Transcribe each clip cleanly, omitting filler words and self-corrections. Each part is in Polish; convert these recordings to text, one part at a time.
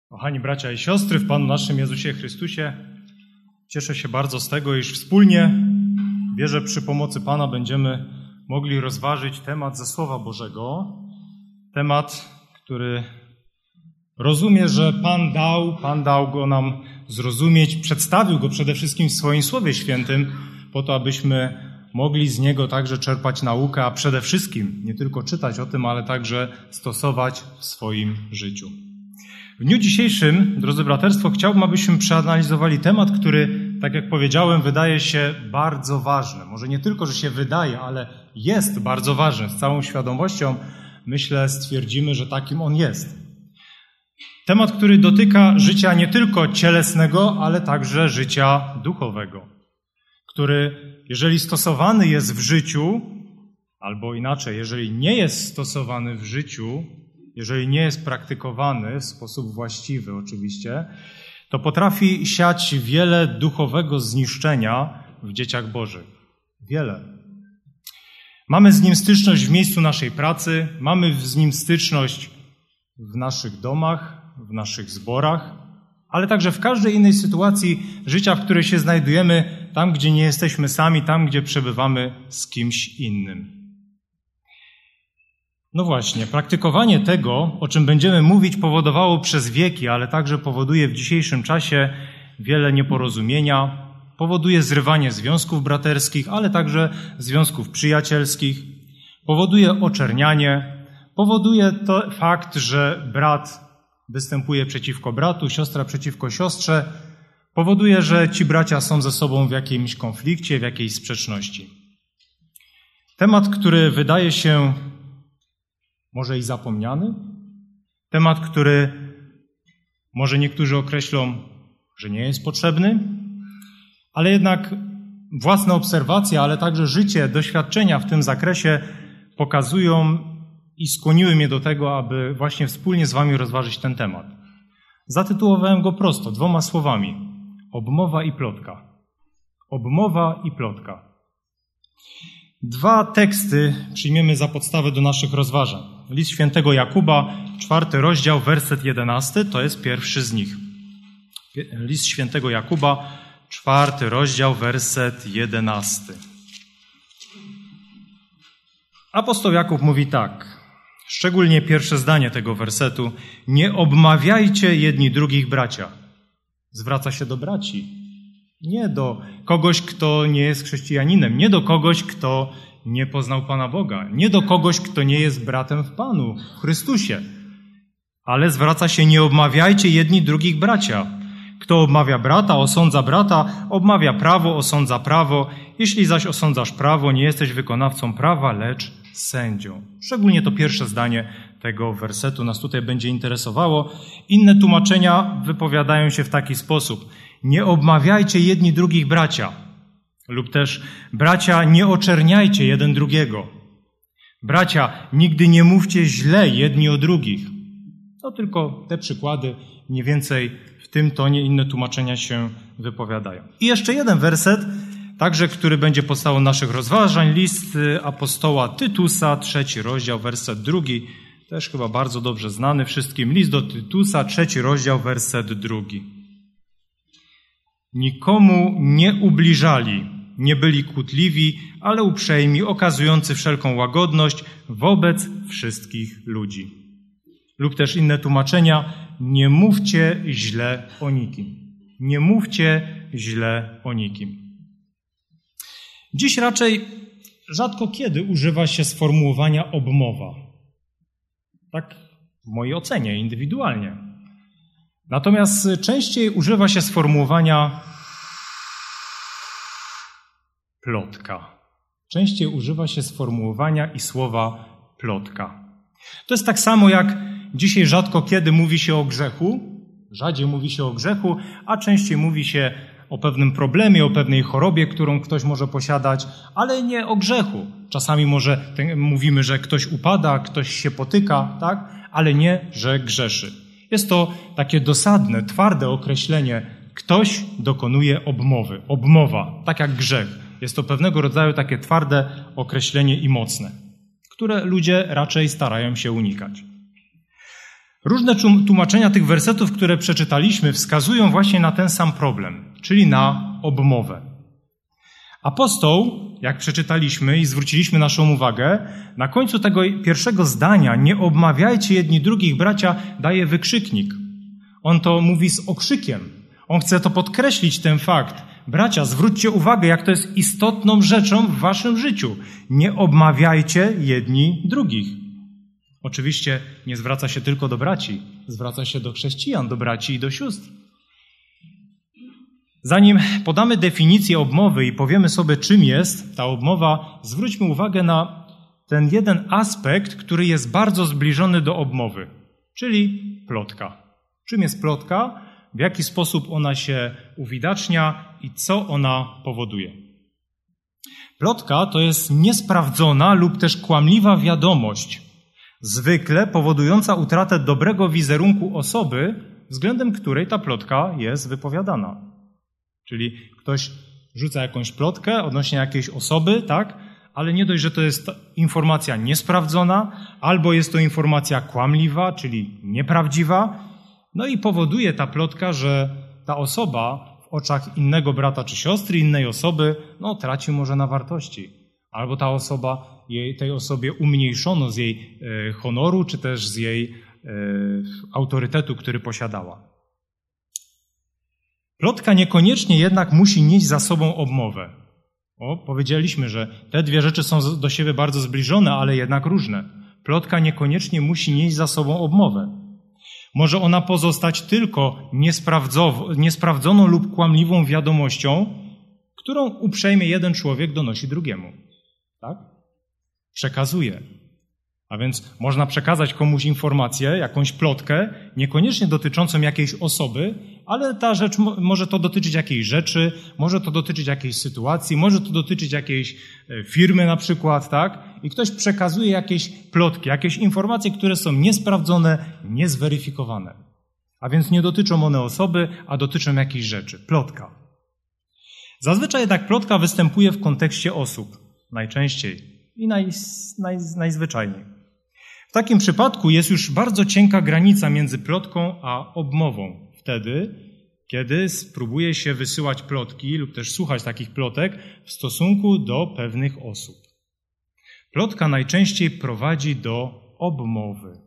Kochani bracia i siostry w Panu naszym Jezusie Chrystusie, cieszę się bardzo z tego, iż wspólnie, wierzę, przy pomocy Pana będziemy mogli rozważyć temat ze Słowa Bożego. Temat, który rozumie, że Pan dał go nam zrozumieć, przedstawił go przede wszystkim w swoim Słowie Świętym, po to, abyśmy mogli z niego także czerpać naukę, a przede wszystkim nie tylko czytać o tym, ale także stosować w swoim życiu. W dniu dzisiejszym, drodzy braterstwo, chciałbym, abyśmy przeanalizowali temat, który, tak jak powiedziałem, wydaje się bardzo ważny. Może nie tylko, że się wydaje, ale jest bardzo ważny. Z całą świadomością, myślę, stwierdzimy, że takim on jest. Temat, który dotyka życia nie tylko cielesnego, ale także życia duchowego, który, jeżeli stosowany jest w życiu, albo inaczej, jeżeli nie jest stosowany w życiu, jeżeli nie jest praktykowany w sposób właściwy oczywiście, to potrafi siać wiele duchowego zniszczenia w dzieciach Bożych. Wiele. Mamy z nim styczność w miejscu naszej pracy, mamy z nim styczność w naszych domach, w naszych zborach, ale także w każdej innej sytuacji życia, w której się znajdujemy, tam, gdzie nie jesteśmy sami, tam, gdzie przebywamy z kimś innym. No właśnie, praktykowanie tego, o czym będziemy mówić, powodowało przez wieki, ale także powoduje w dzisiejszym czasie wiele nieporozumienia, powoduje zrywanie związków braterskich, ale także związków przyjacielskich, powoduje oczernianie, powoduje to fakt, że brat występuje przeciwko bratu, siostra przeciwko siostrze, powoduje, że ci bracia są ze sobą w jakimś konflikcie, w jakiejś sprzeczności. Temat, który wydaje się może i zapomniany, temat, który może niektórzy określą, że nie jest potrzebny, ale jednak własne obserwacje, ale także życie, doświadczenia w tym zakresie pokazują i skłoniły mnie do tego, aby właśnie wspólnie z wami rozważyć ten temat. Zatytułowałem go prosto, 2 słowami. Obmowa i plotka. Obmowa i plotka. 2 teksty przyjmiemy za podstawę do naszych rozważań. List świętego Jakuba, 4 rozdział, werset 11, to jest pierwszy z nich. List świętego Jakuba, 4 rozdział, werset 11. Apostoł Jakub mówi tak, szczególnie pierwsze zdanie tego wersetu: nie obmawiajcie jedni drugich, bracia. Zwraca się do braci, nie do kogoś, kto nie jest chrześcijaninem, nie do kogoś, kto nie poznał Pana Boga, nie do kogoś, kto nie jest bratem w Panu, w Chrystusie. Ale zwraca się: nie obmawiajcie jedni drugich, bracia. Kto obmawia brata, obmawia prawo, osądza prawo. Jeśli zaś osądzasz prawo, nie jesteś wykonawcą prawa, lecz sędzią. Szczególnie to pierwsze zdanie tego wersetu nas tutaj będzie interesowało. Inne tłumaczenia wypowiadają się w taki sposób: nie obmawiajcie jedni drugich, bracia. Lub też: bracia, nie oczerniajcie jeden drugiego. Bracia, nigdy nie mówcie źle jedni o drugich. To tylko te przykłady, mniej więcej w tym tonie inne tłumaczenia się wypowiadają. I jeszcze jeden werset, także który będzie podstawą naszych rozważań. List apostoła Tytusa, 3 rozdział, werset 2. Też chyba bardzo dobrze znany wszystkim. List do Tytusa, 3 rozdział, werset 2. Nikomu nie ubliżali, nie byli kłótliwi, ale uprzejmi, okazujący wszelką łagodność wobec wszystkich ludzi. Lub też inne tłumaczenia: nie mówcie źle o nikim. Nie mówcie źle o nikim. Dziś raczej rzadko kiedy używa się sformułowania obmowa. Tak w mojej ocenie, indywidualnie. Natomiast częściej używa się sformułowania plotka. Częściej używa się sformułowania i słowa plotka. To jest tak samo, jak dzisiaj rzadko kiedy mówi się o grzechu, rzadziej mówi się o grzechu, a częściej mówi się o pewnym problemie, o pewnej chorobie, którą ktoś może posiadać, ale nie o grzechu. Czasami może mówimy, że ktoś upada, ktoś się potyka, tak? Ale nie, że grzeszy. Jest to takie dosadne, twarde określenie. Ktoś dokonuje obmowy. Obmowa, tak jak grzech. Jest to pewnego rodzaju takie twarde określenie i mocne, które ludzie raczej starają się unikać. Różne tłumaczenia tych wersetów, które przeczytaliśmy, wskazują właśnie na ten sam problem, czyli na obmowę. Apostoł, jak przeczytaliśmy i zwróciliśmy naszą uwagę, na końcu tego pierwszego zdania, nie obmawiajcie jedni drugich, bracia, daje wykrzyknik. On to mówi z okrzykiem. On chce to podkreślić, ten fakt. Bracia, zwróćcie uwagę, jak to jest istotną rzeczą w waszym życiu. Nie obmawiajcie jedni drugich. Oczywiście nie zwraca się tylko do braci, zwraca się do chrześcijan, do braci i do sióstr. Zanim podamy definicję obmowy i powiemy sobie, czym jest ta obmowa, zwróćmy uwagę na ten jeden aspekt, który jest bardzo zbliżony do obmowy, czyli plotka. Czym jest plotka? W jaki sposób ona się uwidacznia i co ona powoduje? Plotka to jest niesprawdzona lub też kłamliwa wiadomość, zwykle powodująca utratę dobrego wizerunku osoby, względem której ta plotka jest wypowiadana. Czyli ktoś rzuca jakąś plotkę odnośnie jakiejś osoby, tak? Ale nie dość, że to jest informacja niesprawdzona, albo jest to informacja kłamliwa, czyli nieprawdziwa, no i powoduje ta plotka, że ta osoba w oczach innego brata czy siostry, innej osoby, traci może na wartości. Albo ta osoba, tej osobie umniejszono z jej honoru, czy też z jej autorytetu, który posiadała. Plotka niekoniecznie jednak musi nieść za sobą obmowę. Powiedzieliśmy, że te dwie rzeczy są do siebie bardzo zbliżone, ale jednak różne. Plotka niekoniecznie musi nieść za sobą obmowę. Może ona pozostać tylko niesprawdzoną lub kłamliwą wiadomością, którą uprzejmie jeden człowiek donosi drugiemu. Tak? Przekazuje. A więc można przekazać komuś informację, jakąś plotkę, niekoniecznie dotyczącą jakiejś osoby, ale ta rzecz może to dotyczyć jakiejś rzeczy, może to dotyczyć jakiejś sytuacji, może to dotyczyć jakiejś firmy na przykład, tak? I ktoś przekazuje jakieś plotki, jakieś informacje, które są niesprawdzone, niezweryfikowane. A więc nie dotyczą one osoby, a dotyczą jakiejś rzeczy. Plotka. Zazwyczaj jednak plotka występuje w kontekście osób. Najczęściej i najzwyczajniej. W takim przypadku jest już bardzo cienka granica między plotką a obmową. Wtedy, kiedy spróbuje się wysyłać plotki lub też słuchać takich plotek w stosunku do pewnych osób. Plotka najczęściej prowadzi do obmowy.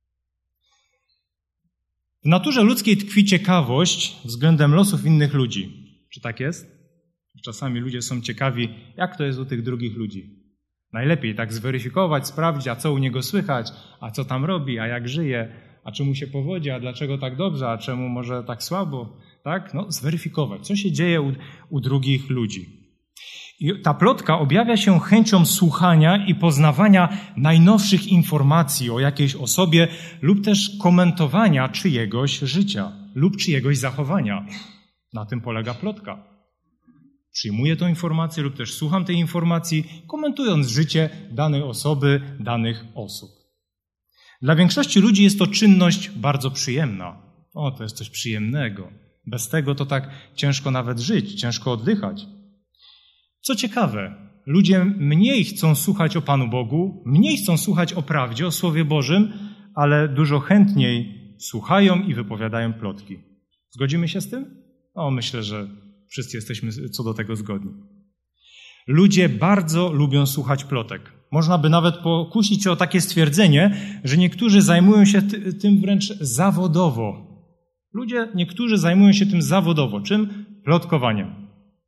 W naturze ludzkiej tkwi ciekawość względem losów innych ludzi. Czy tak jest? Czasami ludzie są ciekawi, jak to jest u tych drugich ludzi. Najlepiej tak zweryfikować, sprawdzić, a co u niego słychać, a co tam robi, a jak żyje, a czy mu się powodzi, a dlaczego tak dobrze, a czemu może tak słabo, tak? Zweryfikować, co się dzieje u drugich ludzi. I ta plotka objawia się chęcią słuchania i poznawania najnowszych informacji o jakiejś osobie lub też komentowania czyjegoś życia lub czyjegoś zachowania. Na tym polega plotka. Przyjmuję tę informację lub też słucham tej informacji, komentując życie danej osoby, danych osób. Dla większości ludzi jest to czynność bardzo przyjemna. To jest coś przyjemnego. Bez tego to tak ciężko nawet żyć, ciężko oddychać. Co ciekawe, ludzie mniej chcą słuchać o Panu Bogu, mniej chcą słuchać o prawdzie, o Słowie Bożym, ale dużo chętniej słuchają i wypowiadają plotki. Zgodzimy się z tym? Myślę, że wszyscy jesteśmy co do tego zgodni. Ludzie bardzo lubią słuchać plotek. Można by nawet pokusić się o takie stwierdzenie, że niektórzy zajmują się tym wręcz zawodowo. Niektórzy zajmują się tym zawodowo. Czym? Plotkowaniem.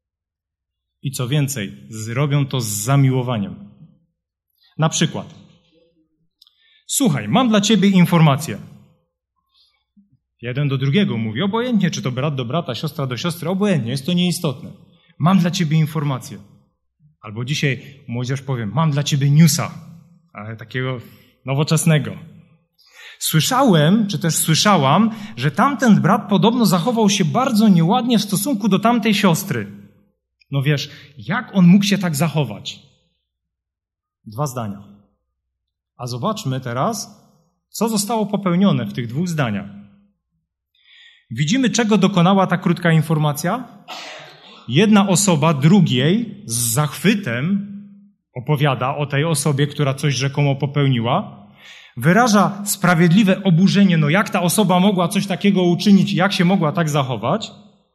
I co więcej, robią to z zamiłowaniem. Na przykład, słuchaj, mam dla ciebie informację. Jeden do drugiego mówi, obojętnie, czy to brat do brata, siostra do siostry, obojętnie, jest to nieistotne. Mam dla ciebie informację. Albo dzisiaj młodzież powie, mam dla ciebie newsa, ale takiego nowoczesnego. Słyszałem, czy też słyszałam, że tamten brat podobno zachował się bardzo nieładnie w stosunku do tamtej siostry. Wiesz, jak on mógł się tak zachować? 2 zdania. A zobaczmy teraz, co zostało popełnione w tych 2 zdaniach. Widzimy, czego dokonała ta krótka informacja? Jedna osoba drugiej z zachwytem opowiada o tej osobie, która coś rzekomo popełniła. wyraża sprawiedliwe oburzenie, no jak ta osoba mogła coś takiego uczynić, jak się mogła tak zachować,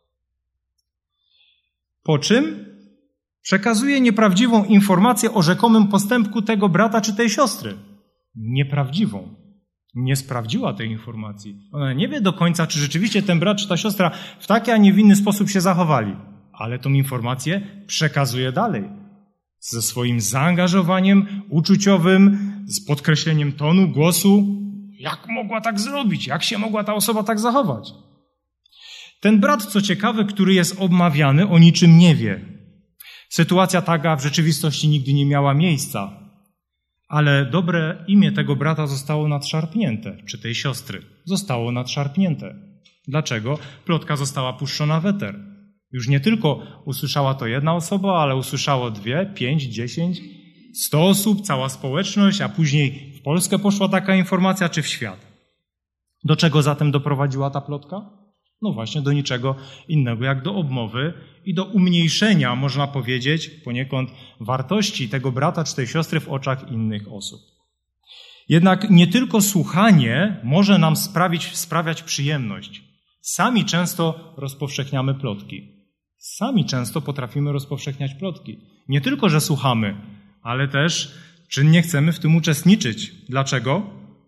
po czym przekazuje nieprawdziwą informację o rzekomym postępku tego brata czy tej siostry. Nieprawdziwą. Nie sprawdziła tej informacji. Ona nie wie do końca, czy rzeczywiście ten brat czy ta siostra w taki, a nie w inny sposób się zachowali. Ale tą informację przekazuje dalej. Ze swoim zaangażowaniem uczuciowym, z podkreśleniem tonu, głosu. Jak mogła tak zrobić? Jak się mogła ta osoba tak zachować? Ten brat, co ciekawe, który jest obmawiany, o niczym nie wie. Sytuacja taka w rzeczywistości nigdy nie miała miejsca. Ale dobre imię tego brata zostało nadszarpnięte, czy tej siostry. Zostało nadszarpnięte. Dlaczego? Plotka została puszczona w eter. Już nie tylko usłyszała to jedna osoba, ale usłyszało 2, 5, 10, 100 osób, cała społeczność, a później w Polskę poszła taka informacja, czy w świat. Do czego zatem doprowadziła ta plotka? No właśnie do niczego innego jak do obmowy i do umniejszenia, można powiedzieć, poniekąd wartości tego brata czy tej siostry w oczach innych osób. Jednak nie tylko słuchanie może nam sprawiać przyjemność. Sami często rozpowszechniamy plotki. Sami często potrafimy rozpowszechniać plotki. Nie tylko, że słuchamy, ale też czynnie chcemy w tym uczestniczyć. Dlaczego?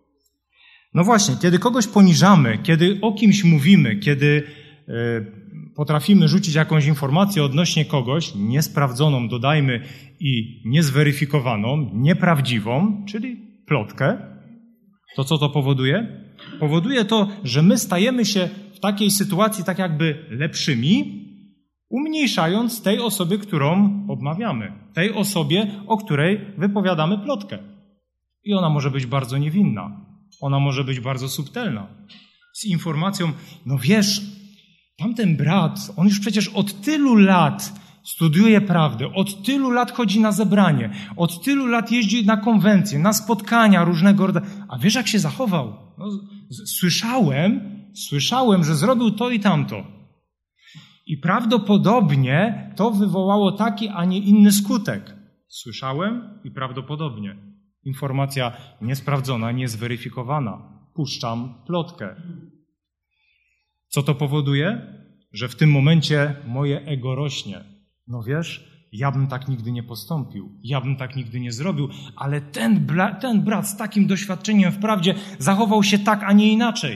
No właśnie, kiedy kogoś poniżamy, kiedy o kimś mówimy, kiedy potrafimy rzucić jakąś informację odnośnie kogoś, niesprawdzoną, dodajmy, i niezweryfikowaną, nieprawdziwą, czyli plotkę, to co to powoduje? Powoduje to, że my stajemy się w takiej sytuacji tak jakby lepszymi, umniejszając tej osoby, którą obmawiamy, tej osobie, o której wypowiadamy plotkę. I ona może być bardzo niewinna. Ona może być bardzo subtelna. Z informacją, no wiesz, tamten brat, on już przecież od tylu lat studiuje prawdę, od tylu lat chodzi na zebranie, od tylu lat jeździ na konwencje, na spotkania różnego rodzaju. A wiesz, jak się zachował? No, słyszałem, że zrobił to i tamto. I prawdopodobnie to wywołało taki, a nie inny skutek. Słyszałem i prawdopodobnie. Informacja niesprawdzona, niezweryfikowana. Puszczam plotkę. Co to powoduje? Że w tym momencie moje ego rośnie. No wiesz, ja bym tak nigdy nie postąpił, ja bym tak nigdy nie zrobił, ale ten brat z takim doświadczeniem wprawdzie zachował się tak, a nie inaczej.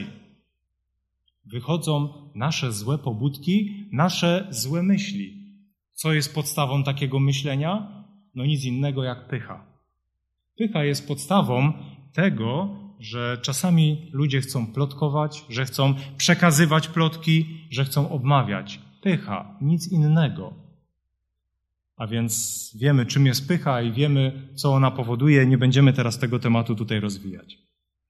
Wychodzą nasze złe pobudki, nasze złe myśli. Co jest podstawą takiego myślenia? No nic innego jak pycha. Pycha jest podstawą tego, że czasami ludzie chcą plotkować, że chcą przekazywać plotki, że chcą obmawiać. Pycha, nic innego. A więc wiemy, czym jest pycha i wiemy, co ona powoduje. Nie będziemy teraz tego tematu tutaj rozwijać.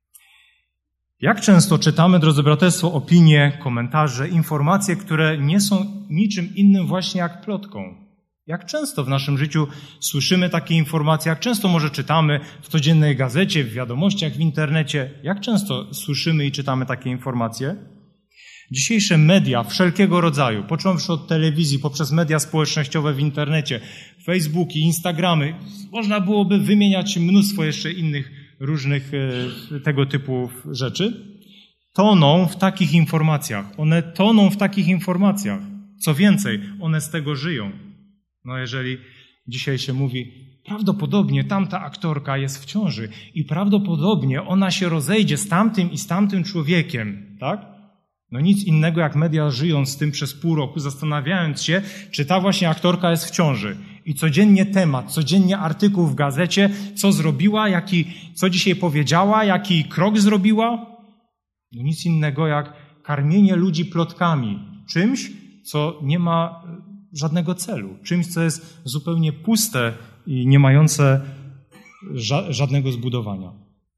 Jak często czytamy, drodzy braterstwo, opinie, komentarze, informacje, które nie są niczym innym właśnie jak plotką? Jak często w naszym życiu słyszymy takie informacje? Jak często może czytamy w codziennej gazecie, w wiadomościach, w internecie? Jak często słyszymy i czytamy takie informacje? Dzisiejsze media wszelkiego rodzaju, począwszy od telewizji, poprzez media społecznościowe w internecie, Facebooki, Instagramy, można byłoby wymieniać mnóstwo jeszcze innych różnych tego typu rzeczy, toną w takich informacjach. One toną w takich informacjach. Co więcej, one z tego żyją. No jeżeli dzisiaj się mówi, prawdopodobnie tamta aktorka jest w ciąży i prawdopodobnie ona się rozejdzie z tamtym i z tamtym człowiekiem, tak? No nic innego jak media żyją z tym przez pół roku, zastanawiając się, czy ta właśnie aktorka jest w ciąży. I codziennie temat, codziennie artykuł w gazecie, co zrobiła, co dzisiaj powiedziała, jaki krok zrobiła. No nic innego jak karmienie ludzi plotkami, czymś, co nie ma żadnego celu, czymś, co jest zupełnie puste i nie mające żadnego zbudowania.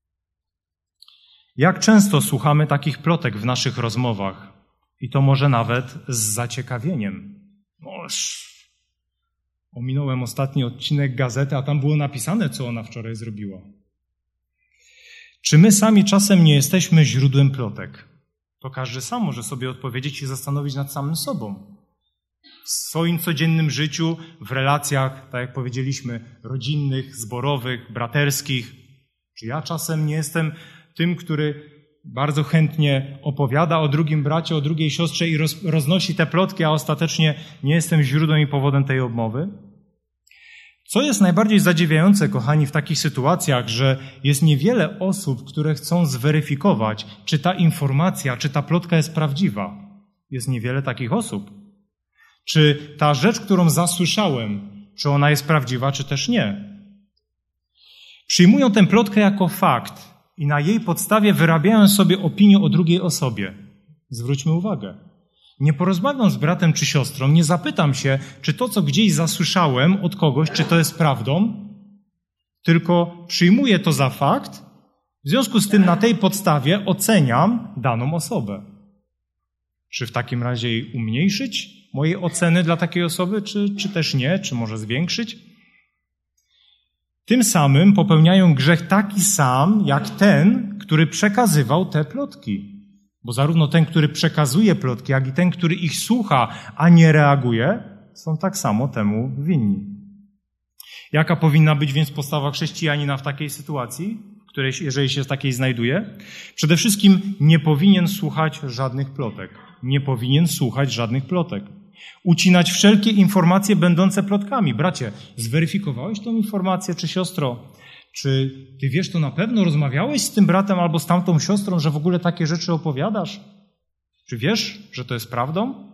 Jak często słuchamy takich plotek w naszych rozmowach i to może nawet z zaciekawieniem. Ominąłem ostatni odcinek gazety, a tam było napisane, co ona wczoraj zrobiła. Czy my sami czasem nie jesteśmy źródłem plotek? To każdy sam może sobie odpowiedzieć i zastanowić nad samym sobą. W swoim codziennym życiu, w relacjach, tak jak powiedzieliśmy, rodzinnych, zborowych, braterskich, Czy ja czasem nie jestem tym, który bardzo chętnie opowiada o drugim bracie, o drugiej siostrze i roznosi te plotki, a ostatecznie nie jestem źródłem i powodem tej obmowy? Co jest najbardziej zadziwiające, kochani, w takich sytuacjach, że jest niewiele osób, które chcą zweryfikować, czy ta informacja, czy ta plotka jest prawdziwa. Jest niewiele takich osób. Czy ta rzecz, którą zasłyszałem, czy ona jest prawdziwa, czy też nie. Przyjmują tę plotkę jako fakt i na jej podstawie wyrabiają sobie opinię o drugiej osobie. Zwróćmy uwagę. Nie porozmawiam z bratem czy siostrą, nie zapytam się, czy to, co gdzieś zasłyszałem od kogoś, czy to jest prawdą, tylko przyjmuję to za fakt, w związku z tym na tej podstawie oceniam daną osobę. Czy w takim razie jej umniejszyć, moje oceny dla takiej osoby, czy też nie, czy może zwiększyć? Tym samym popełniają grzech taki sam, jak ten, który przekazywał te plotki. Bo zarówno ten, który przekazuje plotki, jak i ten, który ich słucha, a nie reaguje, są tak samo temu winni. Jaka powinna być więc postawa chrześcijanina w takiej sytuacji, w której, jeżeli się w takiej znajduje? Przede wszystkim nie powinien słuchać żadnych plotek. Nie powinien słuchać żadnych plotek. Ucinać wszelkie informacje będące plotkami. Bracie, zweryfikowałeś tą informację, czy siostro? Czy ty wiesz to na pewno? Rozmawiałeś z tym bratem albo z tamtą siostrą, że w ogóle takie rzeczy opowiadasz? Czy wiesz, że to jest prawdą?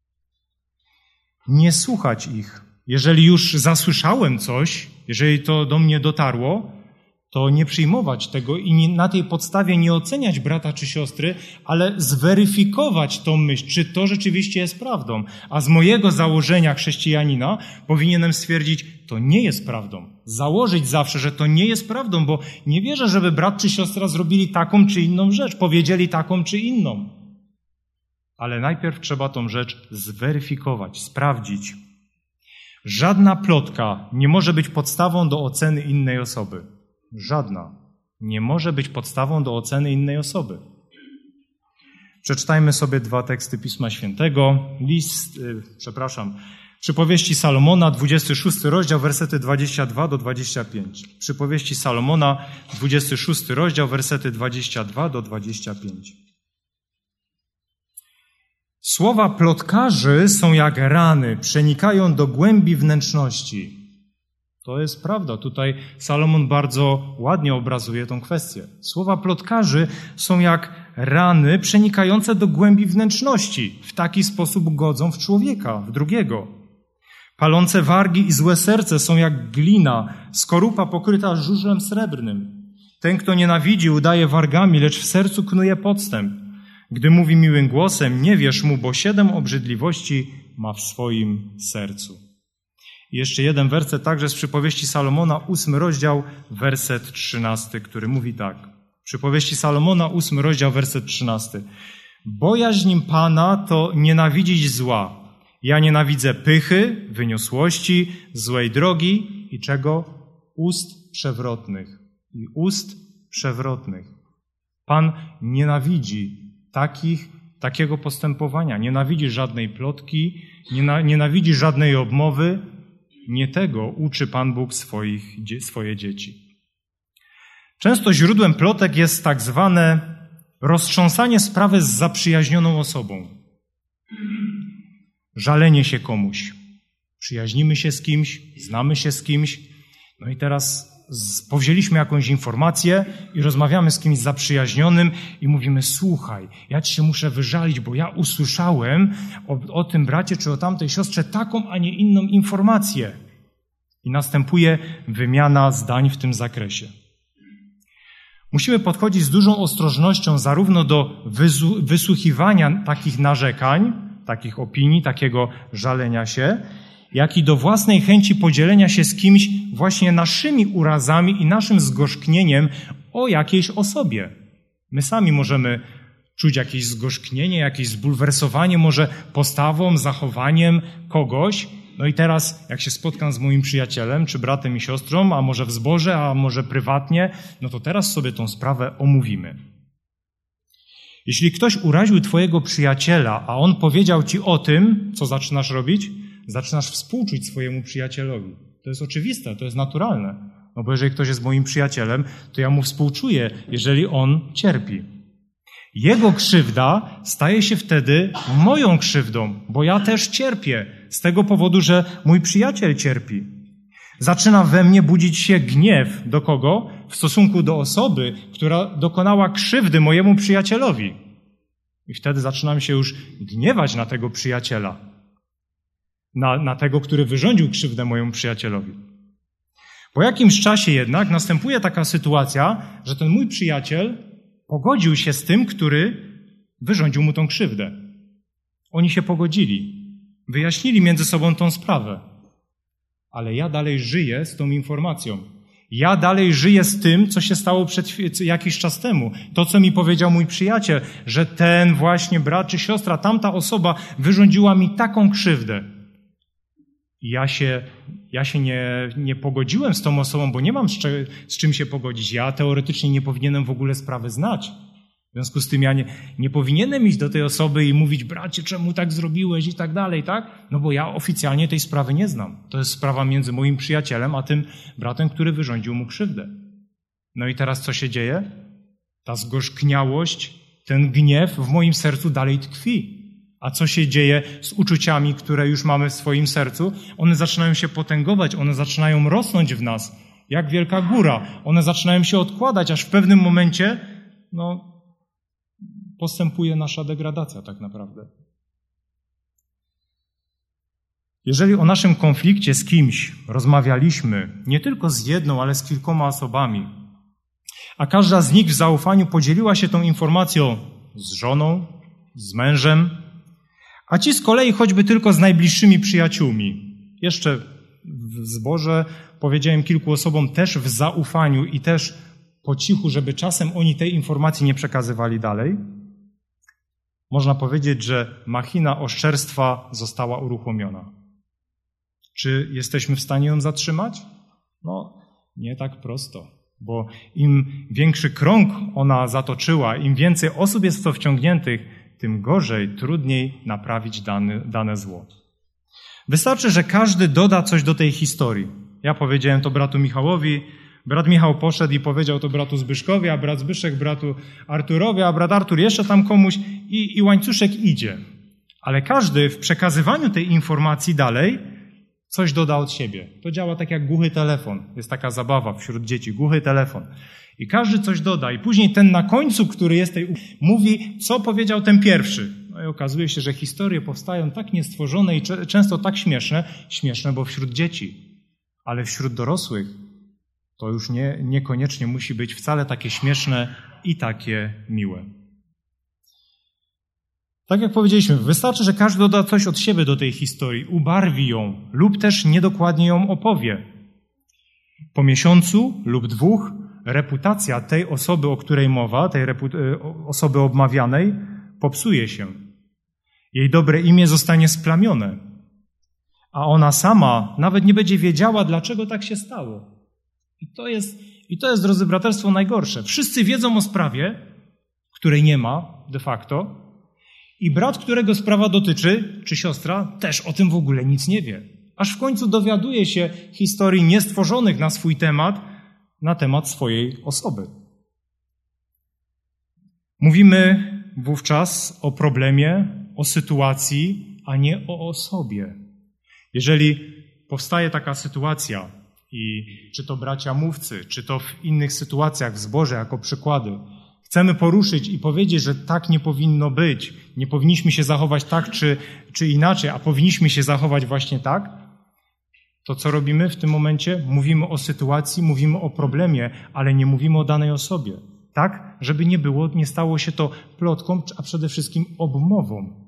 Nie słuchać ich. Jeżeli już zasłyszałem coś, jeżeli to do mnie dotarło, to nie przyjmować tego i na tej podstawie nie oceniać brata czy siostry, ale zweryfikować tą myśl, czy to rzeczywiście jest prawdą. A z mojego założenia chrześcijanina powinienem stwierdzić, to nie jest prawdą. Założyć zawsze, że to nie jest prawdą, bo nie wierzę, żeby brat czy siostra zrobili taką czy inną rzecz, powiedzieli taką czy inną. Ale najpierw trzeba tą rzecz zweryfikować, sprawdzić. Żadna plotka nie może być podstawą do oceny innej osoby. Żadna nie może być podstawą do oceny innej osoby. Przeczytajmy sobie 2 teksty Pisma Świętego. Przypowieści Salomona, 26 rozdział, wersety 22 do 25. Przypowieści Salomona, 26 rozdział, wersety 22 do 25. Słowa plotkarzy są jak rany, przenikają do głębi wnętrzności. To jest prawda. Tutaj Salomon bardzo ładnie obrazuje tą kwestię. Słowa plotkarzy są jak rany przenikające do głębi wnętrzności. W taki sposób godzą w człowieka, w drugiego. Palące wargi i złe serce są jak glina, skorupa pokryta żużlem srebrnym. Ten, kto nienawidzi, udaje wargami, lecz w sercu knuje podstęp. Gdy mówi miłym głosem, nie wierz mu, bo 7 obrzydliwości ma w swoim sercu. I jeszcze jeden werset także z przypowieści Salomona, 8 rozdział, werset 13, który mówi tak. Przypowieści Salomona, 8 rozdział, werset 13. Bojaźń Pana to nienawidzić zła. Ja nienawidzę pychy, wyniosłości, złej drogi i czego? Ust przewrotnych. I ust przewrotnych. Pan nienawidzi takiego postępowania. Nienawidzi żadnej plotki, nienawidzi żadnej obmowy. Nie tego uczy Pan Bóg swoje dzieci. Często źródłem plotek jest tak zwane roztrząsanie sprawy z zaprzyjaźnioną osobą. Żalenie się komuś. Przyjaźnimy się z kimś, znamy się z kimś, no i teraz powzięliśmy jakąś informację i rozmawiamy z kimś zaprzyjaźnionym i mówimy, słuchaj, ja ci się muszę wyżalić, bo ja usłyszałem o tym bracie czy o tamtej siostrze taką, a nie inną informację. I następuje wymiana zdań w tym zakresie. Musimy podchodzić z dużą ostrożnością zarówno do wysłuchiwania takich narzekań, takich opinii, takiego żalenia się, jak i do własnej chęci podzielenia się z kimś właśnie naszymi urazami i naszym zgorzknieniem o jakiejś osobie. My sami możemy czuć jakieś zgorzknienie, jakieś zbulwersowanie może postawą, zachowaniem kogoś. No i teraz, jak się spotkam z moim przyjacielem, czy bratem i siostrą, a może w zborze, a może prywatnie, no to teraz sobie tą sprawę omówimy. Jeśli ktoś uraził twojego przyjaciela, a on powiedział ci o tym, co zaczynasz robić? Zaczynasz współczuć swojemu przyjacielowi. To jest oczywiste, to jest naturalne. No bo jeżeli ktoś jest moim przyjacielem, to ja mu współczuję, jeżeli on cierpi. Jego krzywda staje się wtedy moją krzywdą, bo ja też cierpię z tego powodu, że mój przyjaciel cierpi. Zaczyna we mnie budzić się gniew. Do kogo? W stosunku do osoby, która dokonała krzywdy mojemu przyjacielowi. I wtedy zaczynam się już gniewać na tego przyjaciela. Na tego, który wyrządził krzywdę mojemu przyjacielowi. Po jakimś czasie jednak następuje taka sytuacja, że ten mój przyjaciel pogodził się z tym, który wyrządził mu tą krzywdę. Oni się pogodzili. Wyjaśnili między sobą tą sprawę. Ale ja dalej żyję z tą informacją. Ja dalej żyję z tym, co się stało jakiś czas temu. To, co mi powiedział mój przyjaciel, że ten właśnie brat czy siostra, tamta osoba wyrządziła mi taką krzywdę. I ja się nie pogodziłem z tą osobą, bo nie mam z czym się pogodzić. Ja teoretycznie nie powinienem w ogóle sprawy znać. W związku z tym ja nie powinienem iść do tej osoby i mówić, bracie, czemu tak zrobiłeś i tak dalej, tak? No bo ja oficjalnie tej sprawy nie znam. To jest sprawa między moim przyjacielem a tym bratem, który wyrządził mu krzywdę. No i teraz co się dzieje? Ta zgorzkniałość, ten gniew w moim sercu dalej tkwi. A co się dzieje z uczuciami, które już mamy w swoim sercu? One zaczynają się potęgować, one zaczynają rosnąć w nas, jak wielka góra. One zaczynają się odkładać, aż w pewnym momencie, postępuje nasza degradacja tak naprawdę. Jeżeli o naszym konflikcie z kimś rozmawialiśmy, nie tylko z jedną, ale z kilkoma osobami, a każda z nich w zaufaniu podzieliła się tą informacją z żoną, z mężem, a ci z kolei choćby tylko z najbliższymi przyjaciółmi. Jeszcze w zborze powiedziałem kilku osobom też w zaufaniu i też po cichu, żeby czasem oni tej informacji nie przekazywali dalej. Można powiedzieć, że machina oszczerstwa została uruchomiona. Czy jesteśmy w stanie ją zatrzymać? Nie tak prosto, bo im większy krąg ona zatoczyła, im więcej osób jest w to wciągniętych, tym gorzej, trudniej naprawić dane zło. Wystarczy, że każdy doda coś do tej historii. Ja powiedziałem to bratu Michałowi, brat Michał poszedł i powiedział to bratu Zbyszkowi, a brat Zbyszek bratu Arturowi, a brat Artur jeszcze tam komuś i łańcuszek idzie. Ale każdy w przekazywaniu tej informacji dalej coś doda od siebie. To działa tak jak głuchy telefon. Jest taka zabawa wśród dzieci, głuchy telefon. I każdy coś doda i później ten na końcu, który jest mówi, co powiedział ten pierwszy. No i okazuje się, że historie powstają tak niestworzone i często tak śmieszne, bo wśród dzieci, ale wśród dorosłych to już niekoniecznie musi być wcale takie śmieszne i takie miłe. Tak jak powiedzieliśmy, wystarczy, że każdy doda coś od siebie do tej historii, ubarwi ją lub też niedokładnie ją opowie. Po miesiącu lub dwóch reputacja tej osoby, o której mowa, tej osoby obmawianej, popsuje się. Jej dobre imię zostanie splamione, a ona sama nawet nie będzie wiedziała, dlaczego tak się stało. I to jest, drodzy braterstwo, najgorsze. Wszyscy wiedzą o sprawie, której nie ma de facto, i brat, którego sprawa dotyczy, czy siostra, też o tym w ogóle nic nie wie. Aż w końcu dowiaduje się historii niestworzonych na swój temat, na temat swojej osoby. Mówimy wówczas o problemie, o sytuacji, a nie o osobie. Jeżeli powstaje taka sytuacja, i czy to bracia mówcy, czy to w innych sytuacjach w zborze jako przykłady, chcemy poruszyć i powiedzieć, że tak nie powinno być, nie powinniśmy się zachować tak czy inaczej, a powinniśmy się zachować właśnie tak, to co robimy w tym momencie? Mówimy o sytuacji, mówimy o problemie, ale nie mówimy o danej osobie. Tak, żeby nie stało się to plotką, a przede wszystkim obmową.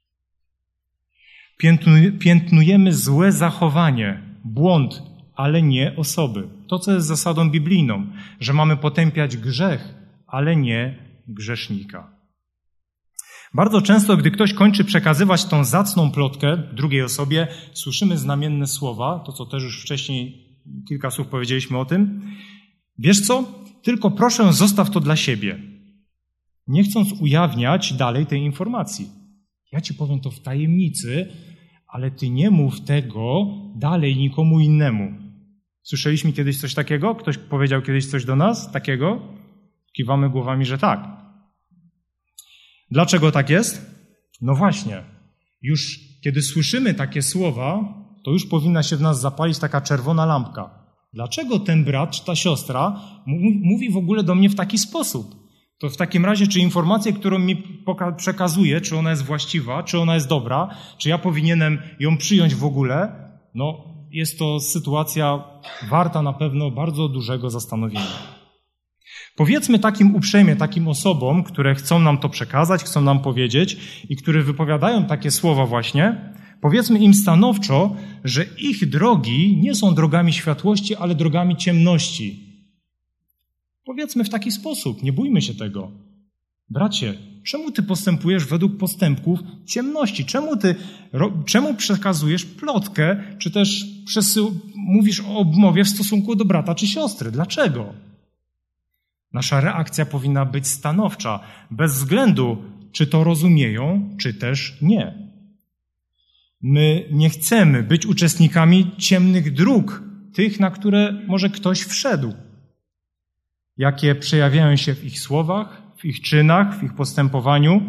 Piętnujemy złe zachowanie, błąd, ale nie osoby. To, co jest zasadą biblijną, że mamy potępiać grzech, ale nie grzesznika. Bardzo często, gdy ktoś kończy przekazywać tą zacną plotkę drugiej osobie, słyszymy znamienne słowa, to co też już wcześniej kilka słów powiedzieliśmy o tym. Wiesz co? Tylko proszę, zostaw to dla siebie. Nie chcąc ujawniać dalej tej informacji. Ja ci powiem to w tajemnicy, ale ty nie mów tego dalej nikomu innemu. Słyszeliśmy kiedyś coś takiego? Ktoś powiedział kiedyś coś do nas takiego? Kiwamy głowami, że tak. Dlaczego tak jest? No właśnie, już kiedy słyszymy takie słowa, to już powinna się w nas zapalić taka czerwona lampka. Dlaczego ten brat czy ta siostra mówi w ogóle do mnie w taki sposób? To w takim razie, czy informacja, którą mi przekazuje, czy ona jest właściwa, czy ona jest dobra, czy ja powinienem ją przyjąć w ogóle? No, jest to sytuacja warta na pewno bardzo dużego zastanowienia. Powiedzmy takim uprzejmie, takim osobom, które chcą nam to przekazać, chcą nam powiedzieć i które wypowiadają takie słowa właśnie, powiedzmy im stanowczo, że ich drogi nie są drogami światłości, ale drogami ciemności. Powiedzmy w taki sposób, nie bójmy się tego. Bracie, czemu ty postępujesz według postępków ciemności? Czemu przekazujesz plotkę, czy też mówisz o obmowie w stosunku do brata czy siostry? Dlaczego? Nasza reakcja powinna być stanowcza, bez względu, czy to rozumieją, czy też nie. My nie chcemy być uczestnikami ciemnych dróg, tych, na które może ktoś wszedł, jakie przejawiają się w ich słowach, w ich czynach, w ich postępowaniu.